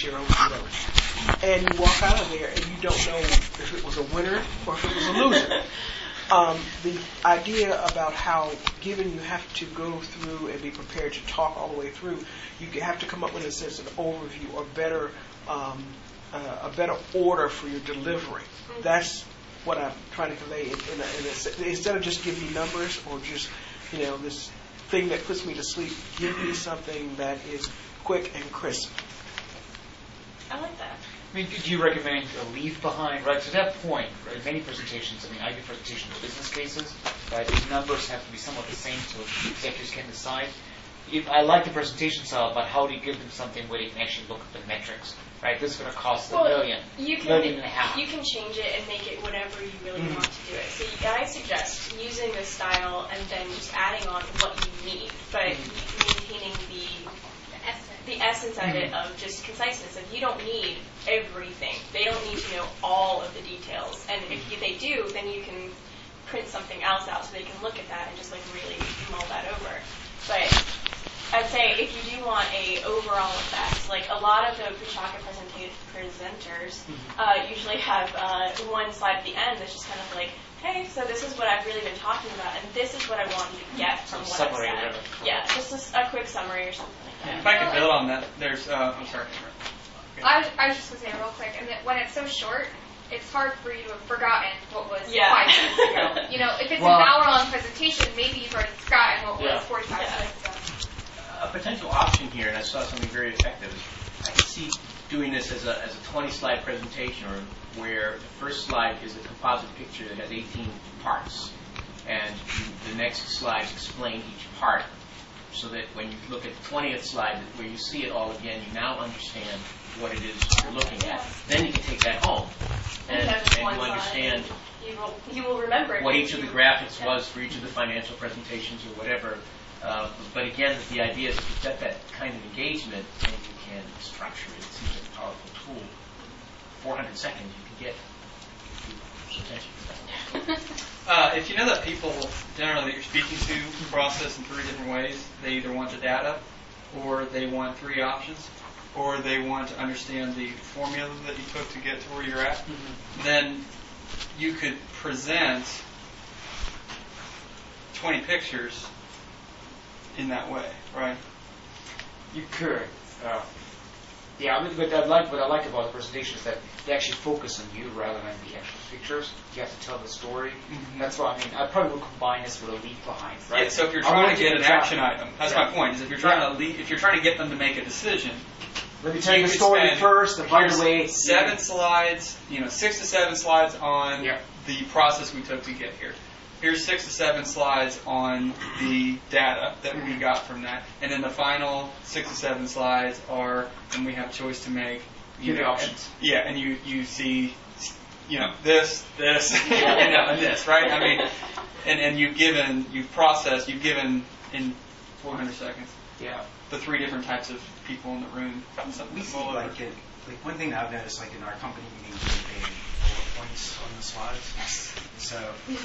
share with them. And you walk out of there and you don't know if it was a winner or if it was a loser. The idea about how, given you have to go through and be prepared to talk all the way through, you have to come up with a sense of overview or a better order for your delivery. That's what I'm trying to convey. Instead of just giving you numbers or just this thing that puts me to sleep, give me something that is quick and crisp. I like that. I mean, do you recommend a leave behind, right? So at that point, right, many presentations, I give presentations business cases, right? These numbers have to be somewhat the same so executives can decide. I like the presentation style, but how do you give them something where they can actually look at the metrics, right? This is going to cost $1 million, $1.5 million. You can change it and make it whatever you really want to do it. So I suggest using this style and then just adding on what you need, but maintaining the essence of it, of just conciseness. If you don't need everything, they don't need to know all of the details. And if they do, then you can print something else out so they can look at that and just really mull that over. But I'd say if you do want a overall effect, a lot of the Puchaka presenters usually have one slide at the end that's just kind of hey, so this is what I've really been talking about, and this is what I want you to get from what I've said. Yeah, just a quick summary or something like that. If I could build on that, there's, I'm sorry. Okay. I was just going to say real quick, and that when it's so short, it's hard for you to have forgotten what was 5 minutes ago. If it's an hour-long presentation, maybe you've already forgotten what was 45 minutes ago. A potential option here, and I saw something very effective, I can see doing this as a 20-slide presentation, or where the first slide is a composite picture that has 18 parts, and the next slides explain each part, so that when you look at the 20th slide, where you see it all again, you now understand what it is you're looking at. Then you can take that home, and you understand you will remember what each of the graphics was for each of the financial presentations or whatever. But again, the idea is if you get that kind of engagement and you can structure it, it seems like a powerful tool. 400 seconds, you can get attention. If you know that people generally that you're speaking to process in 3 different ways, they either want the data, or they want 3 options, or they want to understand the formula that you took to get to where you're at, then you could present 20 pictures in that way, right? You could. What I like about the presentation is that they actually focus on you rather than the actual pictures. You have to tell the story. That's why I probably would combine this with a leave behind, right? Yeah, so if you're trying to get an action item, that's my point. Is if you're trying to get them to make a decision, let me tell you the story first. And by the way, 7 slides, 6 to 7 slides on the process we took to get here. Here's 6 to 7 slides on the data that we got from that, and then the final 6 to 7 slides are when we have a choice to make. Give the options. And you see, this, and this, right? I mean, and you've given in 400 seconds. Yeah. The 3 different types of people in the room. We see one thing that I've noticed, in our company meetings, we pay bullet points on the slides. So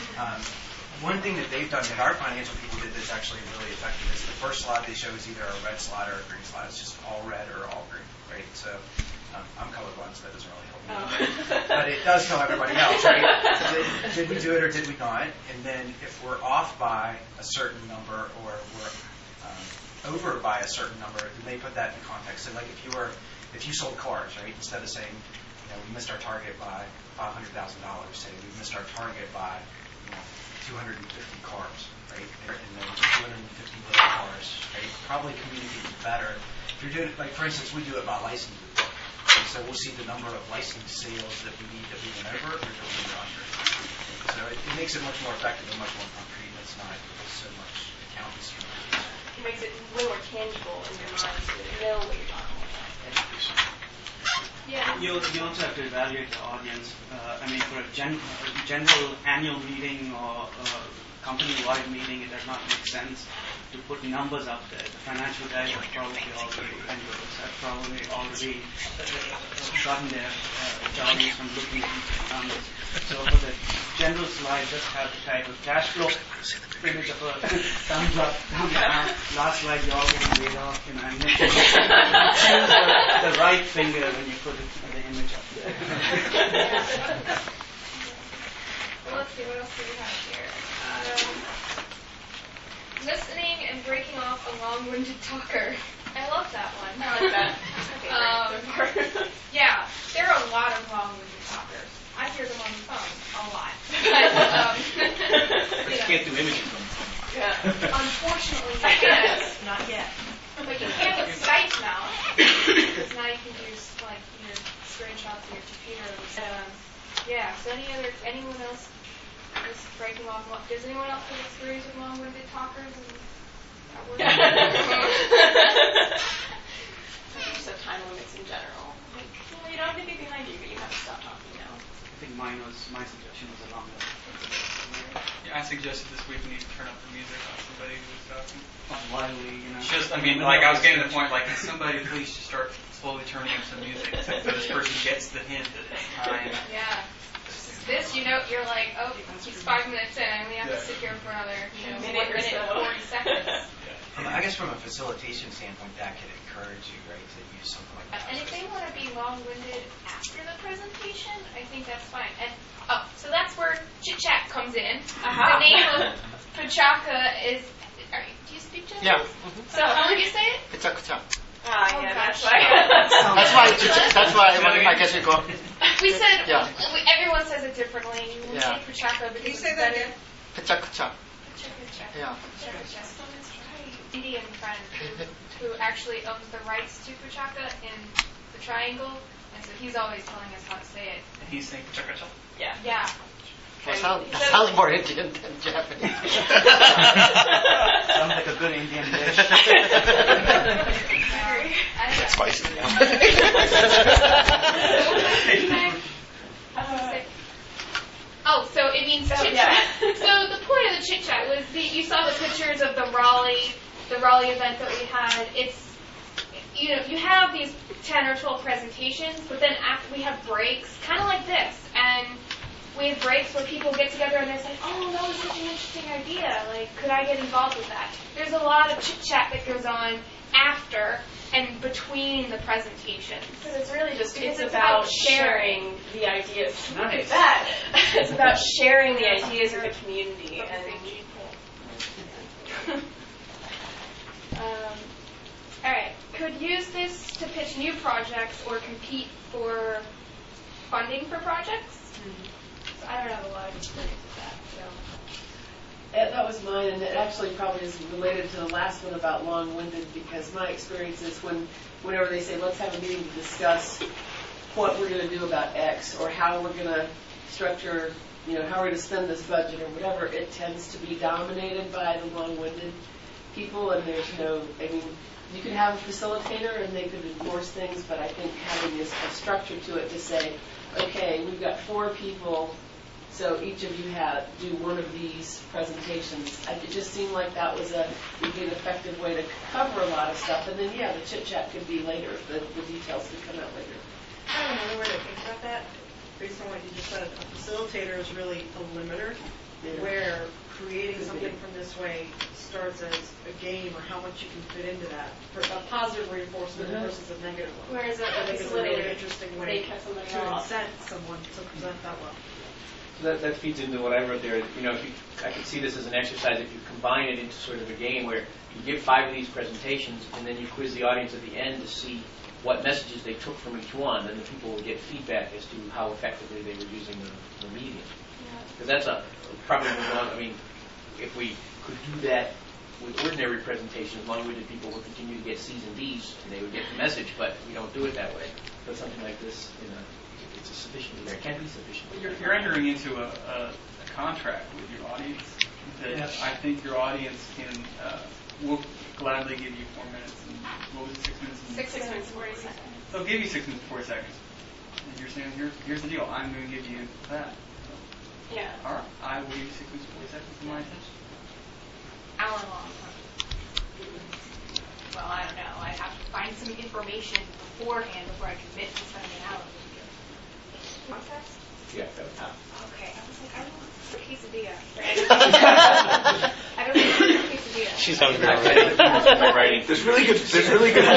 one thing that they've done that our financial people did that's actually really effective is the first slide they show is either a red slide or a green slide. It's just all red or all green, right? So I'm colorblind, so that doesn't really help me. But it does tell everybody else, right? Did we do it or did we not? And then if we're off by a certain number or we're over by a certain number, then they put that in context. So if you sold cars, right? Instead of saying, we missed our target by $500,000, say we missed our target by 250 cars, right? And then 250 little cars, right? Probably communicate better. If you're doing it, for instance, we do it by license. Okay, so we'll see the number of license sales that we need that we went over or that we were under. So it makes it much more effective and much more concrete. It's not so much accountants. It makes it way more tangible in your mind so you know what you're talking about. Yeah. You also have to evaluate the audience. For a general annual meeting or company-wide meeting, it does not make sense to put numbers up there. The financial guys have probably already, and have probably already gotten their audience from looking at these numbers. So for the general slide, just have the title cash flow, image of a thumbs up, thumbs down. Last slide, you're all getting laid off, and choose the right finger when you put the image up there. Well, let's see, what else do we have here? Listening and breaking off a long-winded talker. I love that one. I like that. Yeah, there are a lot of long-winded talkers. I hear them on the phone a lot. But, you can't do imaging from the phone. Yeah. Unfortunately, you can't. Not yet. But you can with Skype now. Because now you can use like your screenshots of your computer. Yeah. So anyone else is breaking off? Does anyone else have experience with long-winded talkers? Just have time limits in general. Like, well, you don't have to be behind you, but you have to stop talking now. I think my suggestion was along those. Yeah, I suggested this week we need to turn up the music on somebody who was talking. Lively, Just, I mean, like I was getting to the point, like, can somebody please just start slowly turning up some music so this person gets the hint that it's time. Yeah. This, you're like, oh, he's 5 minutes in, and we have to sit here for another, 1 minute and 40 seconds. I guess from a facilitation standpoint, that could encourage you, right, to use something like that. And if they want to be long-winded after the presentation, I think that's fine. And so that's where Chit Chat comes in. The name of Pachaka is. Do you speak Japanese? Yeah. So how would you say it? Pachaka. Yeah, that's why. That's why I guess we go. We said. Yeah. Everyone says it differently. We say Pachaka because you say that again? Pachaka. Yeah. Indian friend who actually owns the rights to Pachaka in the Triangle, and so he's always telling us how to say it. And he's saying Pachaka. Yeah. Yeah. That sounds more Indian than Japanese. Sounds like a good Indian dish. That's spicy. Oh, so it means chit chat. So the point of the chit chat was you saw the pictures of the Raleigh event that we had. It's you have these 10 or 12 presentations, but then after we have breaks, kind of like this, and we have breaks where people get together and they say, oh, that was such an interesting idea. Like, could I get involved with that? There's a lot of chit chat that goes on after and between the presentations. Because it's really just, it's about sharing the ideas. Nice. That. It's about sharing the ideas of the community. And all right. Could use this to pitch new projects or compete for funding for projects. So I don't have a lot of experience with that. So. That was mine, and it actually probably is related to the last one about long-winded, because my experience is whenever they say, let's have a meeting to discuss what we're going to do about X or how we're going to structure, how we're going to spend this budget or whatever, it tends to be dominated by the long-winded people, and there's you could have a facilitator and they could enforce things, but I think having a structure to it to say, okay, we've got 4 people, so each of you do one of these presentations. It just seemed like that would be an effective way to cover a lot of stuff. And then, the chit-chat could be later. The details could come out later. I have another way to think about that. Based on what you just said, a facilitator is really a limiter, where creating something from this way starts as a game or how much you can fit into that. For a positive reinforcement versus a negative one. Whereas I think it's a really interesting way to off. incent someone to present that well. So that feeds into what I wrote there. I could see this as an exercise if you combine it into sort of a game where you give 5 of these presentations and then you quiz the audience at the end to see what messages they took from each one, and the people will get feedback as to how effectively they were using the medium. Because that's probably one. I mean, if we could do that with ordinary presentations, long-winded people would continue to get C's and D's, and they would get the message, but we don't do it that way. But something like this, it's sufficiently there. It can be sufficient. You're entering into a contract with your audience that I think your audience will gladly give you 4 minutes. And what was it, 6 minutes? 6 minutes, 40 seconds. They'll give you 6 minutes, 40 seconds. And you're saying, here's the deal. I'm going to give you that. Yeah. All right. I will give you 6 minutes, 40 seconds of my attention. Hour long. Well, I don't know. I'd have to find some information beforehand before I commit to sending it out. Process? Yeah. Okay. I was like, I don't want a quesadilla. I don't want a quesadilla. She's hungry already. There's really good. I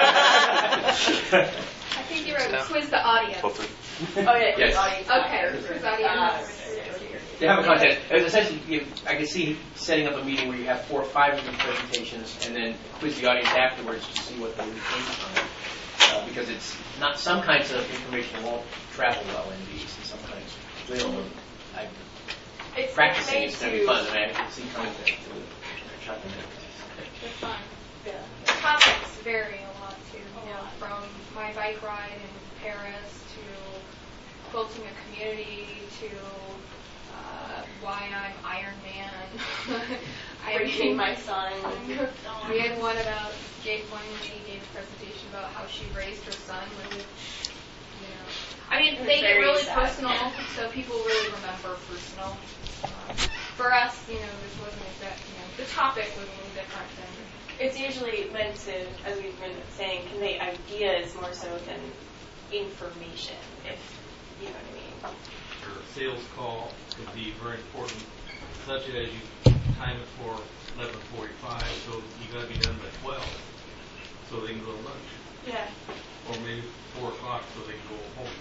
think you wrote quiz the audience. Oh, yeah. Yes. Okay, quiz audience. They have a content. Essentially, I can see setting up a meeting where you have 4 or 5 different presentations and then quiz the audience afterwards to see what they think on it. Because it's not, some kinds of information won't travel well in these, and some kinds will. Practicing is going to be fun. I can see coming to chuck in there. They're fun. Yeah. The topics vary a lot too. From my bike ride in Paris to quilting a community to why I'm Iron Man. Raising my son. We had one about one lady gave a presentation about how she raised her son with, I mean, they get really personal, so people really remember personal. For us, this wasn't exactly, the topic was a little different than. It's usually meant to, as we've been saying, convey ideas more so than information, if you know what I mean. Your sales call could be very important, such as you time it for 11:45, so you got to be done by 12, so they can go to lunch. Yeah. Or maybe 4 o'clock, so they can go home.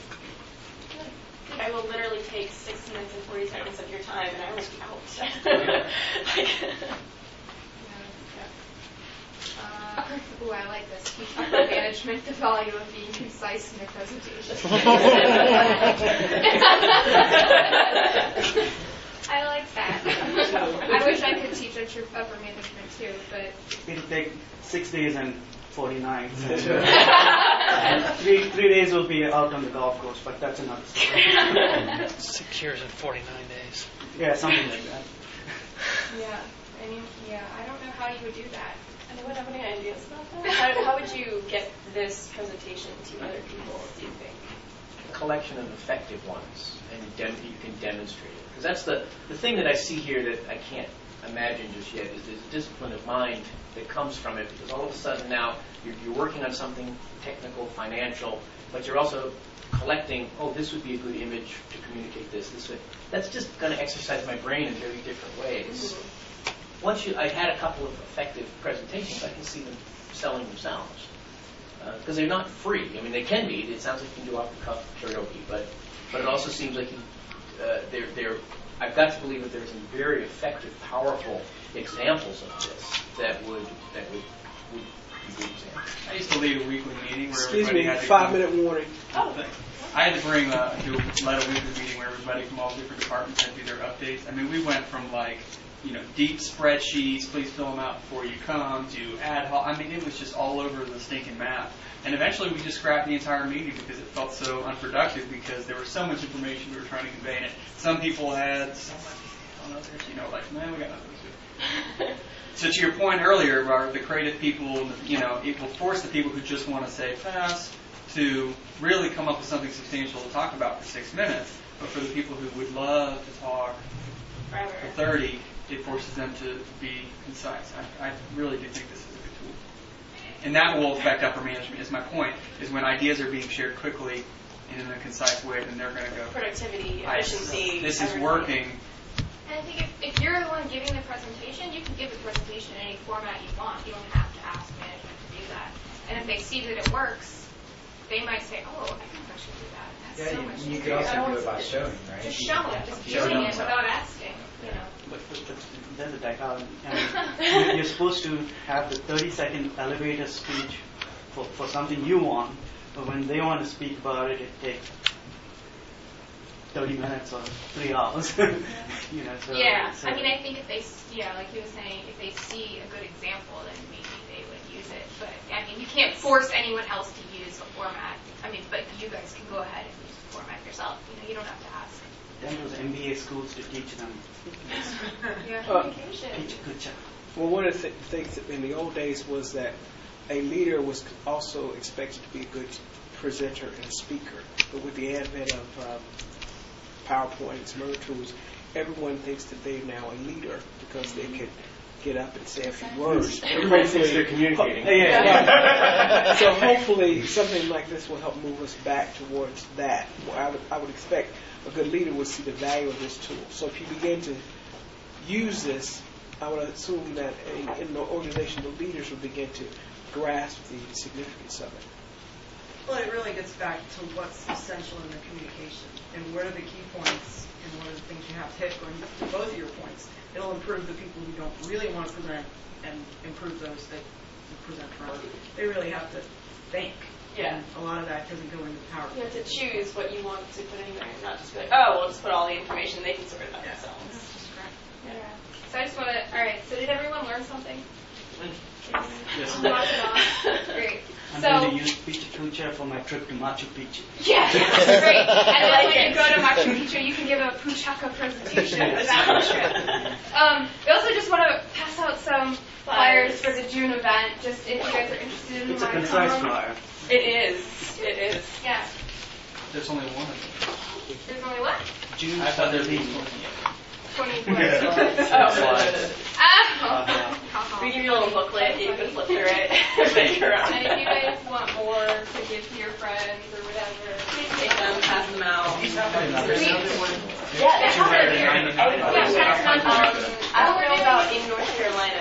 I will literally take 6 minutes and 40 seconds of your time, and I will be out. I like this. Teach people management the value of being concise in their presentation. I like that. I wish I could teach upper management too, but it'll take 6 days and 49. 3 days will be out on the golf course, but that's another story. 6 years and 49 days. Yeah, something like that. Yeah, I don't know how you would do that. Anyone have any ideas about that? How would you get this presentation to other people, do you think? A collection of effective ones, and you can demonstrate it. Because that's the thing that I see here that I can't imagine just yet, is there's a discipline of mind that comes from it, because all of a sudden now you're working on something technical, financial, but you're also collecting, this would be a good image to communicate this way. That's just going to exercise my brain in very different ways. Mm-hmm. I had a couple of effective presentations, I can see them selling themselves. Because they're not free. I mean, they can be. It sounds like you can do off-the-cuff karaoke, but it also seems like I've got to believe that there's some very effective, powerful examples of this that would be good examples. I used to lead a weekly meeting where Excuse everybody me, had to 5-minute warning. Oh, thanks. I had to led a weekly meeting where everybody from all different departments had to do their updates. I mean, we went from deep spreadsheets, please fill them out before you come, to ad hoc. I mean, it was just all over the stinking map. And eventually we just scrapped the entire meeting because it felt so unproductive because there was so much information we were trying to convey in it. Some people had so much, man, we got nothing to do. So to your point earlier, the creative people, it will force the people who just want to say fast to really come up with something substantial to talk about for 6 minutes. But for the people who would love to talk for 30, it forces them to be concise. I really do think this is a good tool. And that will affect upper management, is my point, is when ideas are being shared quickly and in a concise way, then they're going to go, productivity, efficiency. This is working. And I think if you're the one giving the presentation, you can give the presentation in any format you want. You don't have to ask management to do that. And if they see that it works, they might say, I think I should do that. That's so much you could also do it by showing, right? Just showing, just doing it without asking, But there's a dichotomy. You're supposed to have the 30-second elevator speech for something you want, but when they want to speak about it, it takes 30 minutes or 3 hours. So I mean, I think if they, like you were saying, if they see a good example, then maybe they would use it. But I mean, you can't force anyone else to use a format. I mean, but you guys can go ahead and use the format yourself. You don't have to ask. Then those MBA schools to teach them. Communication. Teach a good job. Well, one of the things in the old days was that a leader was also expected to be a good presenter and speaker. But with the advent of PowerPoint and some other tools, everyone thinks that they're now a leader because they can get up and say a few words. Everybody thinks they're communicating. Yeah. So hopefully something like this will help move us back towards that. I would expect a good leader would see the value of this tool. So if you begin to use this, I would assume that in the organization, the leaders will begin to grasp the significance of it. Well, it really gets back to what's essential in the communication and what are the key points and what are the things you have to hit going to both of your points. It'll improve the people who don't really want to present and improve those that you present for. They really have to think. Yeah. And a lot of that doesn't go into the PowerPoint. You have to choose what you want to put in there, not just be like, oh, we'll just put all the information. They can sort it out themselves. Yeah. So I just want to, all right, so did everyone learn something? Yes. Great. I'm So, going to use Picture Future for my trip to Machu Picchu. yeah, great. And then when you go to Machu Picchu, you can give a Puchaka presentation about the trip. We also just want to pass out some flyers for the June event, just if you guys are interested in It's a concise flyer. It is. It is. Yeah. There's only one of them. There's only what? June I thought there was 17th. 20. We give you a little booklet. You can flip through it. And if you guys want more to give to your friends or whatever, Please take them, pass them out. Yeah, they have it here. I don't know about in North Carolina.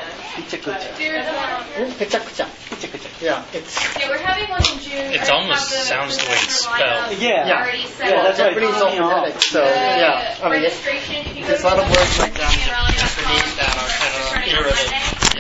Yeah, it's. Yeah, we're having one in June. It almost sounds the way it's spelled. Yeah. Already set Yeah, up. that's Japanese alphabetic, so yeah. I mean, Registration, if you go there's to a lot of words like Raleigh.com, that are kind of starting on iterative. Monday.